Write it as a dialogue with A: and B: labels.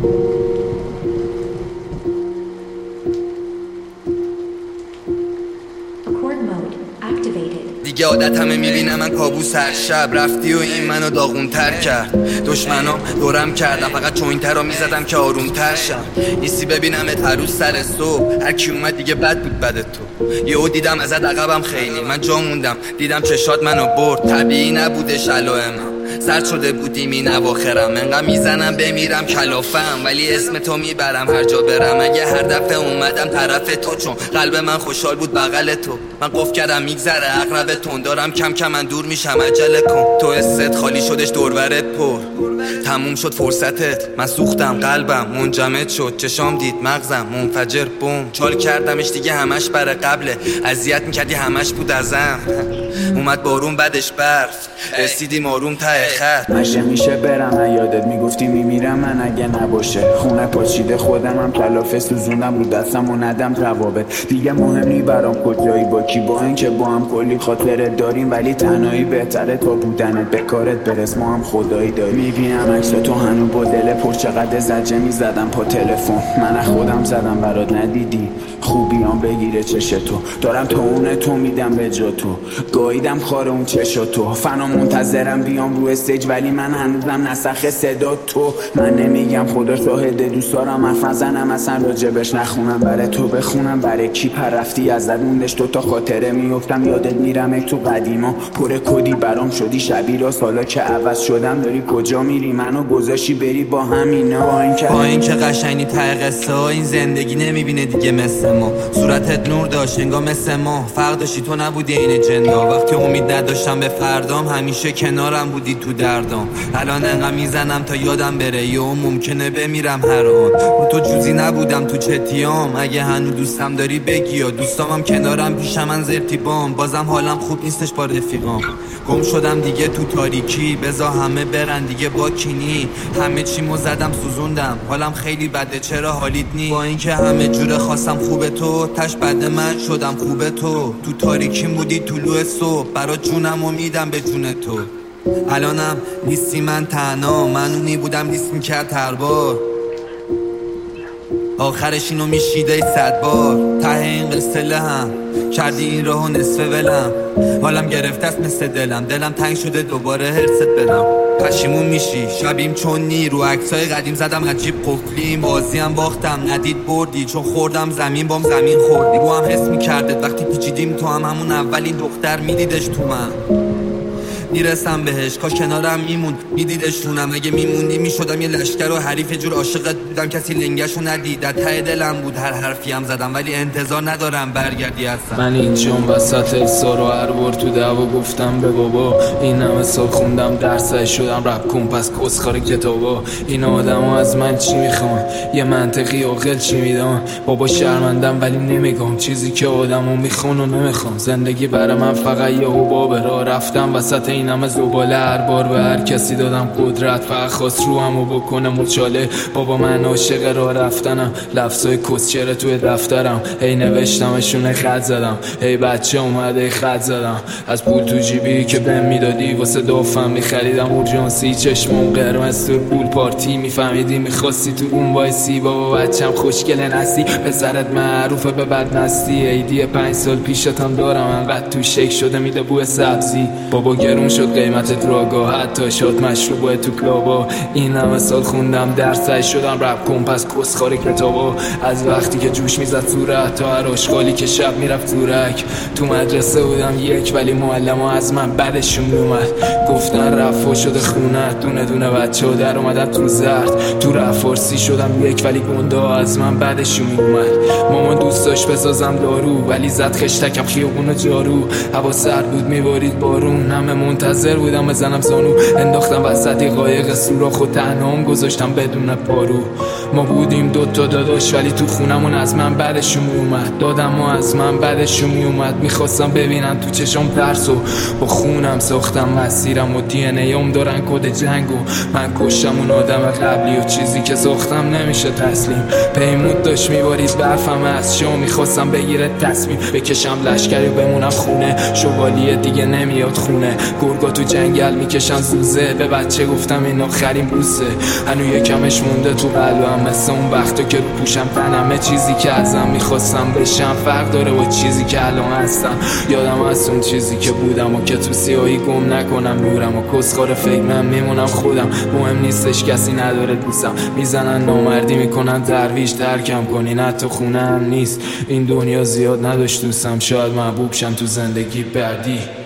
A: دیگه عادتمه میبینم من کابوس هر شب رفتی و این منو داغونتر کرد. دشمنام دورم کردم فقط چوینتر رو میزدم که آرومتر شم. نیستی ببینمت هر روز سر صبح، هر کی اومد دیگه بد بود بد تو. یهو دیدم ازت عقبم خیلی، من جا موندم دیدم چشات منو برد. طبیعی نبودش علائم سرد شده بودیم این اواخرم. انقدر میزنم بمیرم کلافم ولی اسم تو میبرم هر جا برم. اگه هر دفعه اومدم طرف تو چون قلب من خوشحال بود بغل تو. من قف کردم میگذره عقرب تون دارم کم کم من دور میشم عجله کن. تو حست خالی شدش دورورت پر تموم شد فرصتت. من سوختم قلبم منجمد شد چشام دید مغزم منفجر بوم. چال کردمش دیگه همش بر قبله اذیت میکردی همش بود ازم. اومد بارون بعدش برف رسیدیم آروم ته خط.
B: مشه میشه برم یادت میگفتی میمیرم من اگه نباشه. خونه پاچیده خودمم کلافه سوزوندم رو دستم و ندم روابط دیگه مهم نی برام کجایی با کی. با اینکه با هم کلی خاطره داریم ولی تنهایی بهتره تا بودنت به کارت برس. ما هم خدایی داریم. میبینم عکس تو هنو با دل پر چقدر زجه میزدم پا تلفن. من خودم زدم برات ندیدی خوبیام بگیره چش تو. دارم تو اونه تو میدم به جا تو گاییدم خار اون چشا تو. فنا منتظرم بیام رو استیج ولی من هنوزم نسخ صدا تو. من نمیگم خدا شاهده دوست دارم حرف نزنم اصلا راجبش نخونم. برای تو بخونم برای کی پر رفتی ازت موندش تو تا خاطره میفتم یادت میرم تو قدیما. پر کدی برام شدی شبیه راست حالا که عوض شدم داری کجا میری منو گذاشی بری با همینا. با
A: اینکه قشنگی ته قصه ها این زندگی نمیبینه دیگه مثل ما. صورتت نور داشت انگار مثل ما فرق داشتی تو نبودی این جندا. وقتی امید نداشتم به فردام همیشه کنارم بودی تو دردام. الان انقدر میزنم تا یادم بره یا ممکنه بمیرم هر آن. رو تو جوزی نبودم تو چتیام اگه هنو دوستم داری بگی یا دوستامم کنارم پیش من زرتیبام. بازم حالم خوب نیستش با رفیقام. گم شدم دیگه تو تاریکی بزا همه برن دیگه با کینی. همه چیمو زدم سوزوندم حالم خیلی بده چرا حالیت نی. با اینکه همه جوره خواستم خوبه تو تش بد من شدم خوبه تو. تو تاریکیم بودی طلوع صبح برات جونمو میدم به جون تو. الانم نیستی من تنها منونی بودم لیست میکرد هر بار. آخرش اینو میشیده 100 بار. ته این قصه لهم کردی این راهو نصف ولم. حالم گرفته است مثل دلم تنگ شده دوباره هرست بدم. پشیمون میشی شبیم چون نی رو عکسای قدیم زدم عجیب قفلیم. بازیم باختم ندید بردی چون خوردم زمین بام زمین خوردی. رو هم حس میکردت وقتی پیچیدیم تو هم همون اولین دختر میدیدش تو من. میرسم بهش کاش کنارم میموند میدیدشونم. اگه میموندی میشدم یه لشکر و حریف جور عاشقت بودم کسی لنگشو ندید. در ته دلم بود هر حرفی هم زدم ولی انتظار ندارم برگردی هستم.
C: من اینجام وسط احسار و هر بار تو دعوا گفتم به بابا این همه سال خوندم درسای شدم رپ کن پس کسخار کتابا. این آدما از من چی میخوان یه منطقی عاقل چی میدان. بابا شرمندم ولی نمیگم چیزی که آدمو میخوان و نمیخوان. زندگی برای من فقط یه حباب راه رفتم وسط این همه زباله. هر بار به هر کسی دادم قدرت فقط خواست رو همو بکنه مچاله. بابا من عاشق راه رفتنم لفظای کسچره توی دفترم. هی نوشتمشونه خط زدم هی بچه اومده خط زدم. از پول تو جیبی که بهم میدادی واسه دافم میخریدم اورژانسی. چشمم قرمز تو پول پارتی میفهمیدی میخواستی تو اون وایسی. بابا بچم خوشگل نستی پسرت معروفه به بد نستی. ایدی 5 سال پیشتم دارم انقدر تو شک شده میده بوی سبزی. بابا گرون شد قیمت دراگا حتی شد مشروبای تو کلابا. این همه سال خوندم درسای شدم رپ کن پس کسخار کتابا. از وقتی که جوش میزد صورت تا هر آشغالی که شب میرفت زورک. تو مدرسه بودم یک ولی معلم‌ها از من بعدشون میومد گفتن رفا شده خونه. دونه دونه بچه ها در اومدن تو زرد تو رپ فارسی شدم یک ولی گنده ها از من بعدشون میومد. مامان دوست داشت بسازم دارو ولی زد خشتکم خیابون جارو. هوا سرد بود میبارید بارون همه منتظر بودم بزنم زانو. انداختم وسط قایق سوراخ و تنهام گذاشتم بدون پارو. ما بودیم دوتا داداش ولی تو خونمون از من بعدشون میومد. دادم و از من بعدشون میومد. میخواستم ببینن تو چشم ترسو با خونم ساختم مسیرم و دی ان ام دارن کد جنگو. من کشتم اون آدم قبلی و چیزی که ساختم نمیشه تسلیم. پیمود داشت میبارید برفم از شما میخواستم بگیره تصمیم بکشم لشکری و بمونم خونه. شوالیه دیگه نمیاد خونه. گرگا تو جنگل میکشن زوزه. به بچه گفتم این آخرین بوسه. هنو یکمش مونده تو قلبم مثل اون وقتا که رو پوشم تنمه. چیزی که ازم میخواستم بشم فرق داره با چیزی که الان هستم. یادم از اون چیزی که بودم و که تو سیاهی گم نکنم نورم و کسخار فکر من میمونم خودم. مهم نیستش کسی نداره دوستم. میزنن نامردی میکنن درویش درکم کنی نه تو خونه هم نیست. این دنیا زیاد نداشت دوستم. شاید محبوب شم تو زندگی بعدی.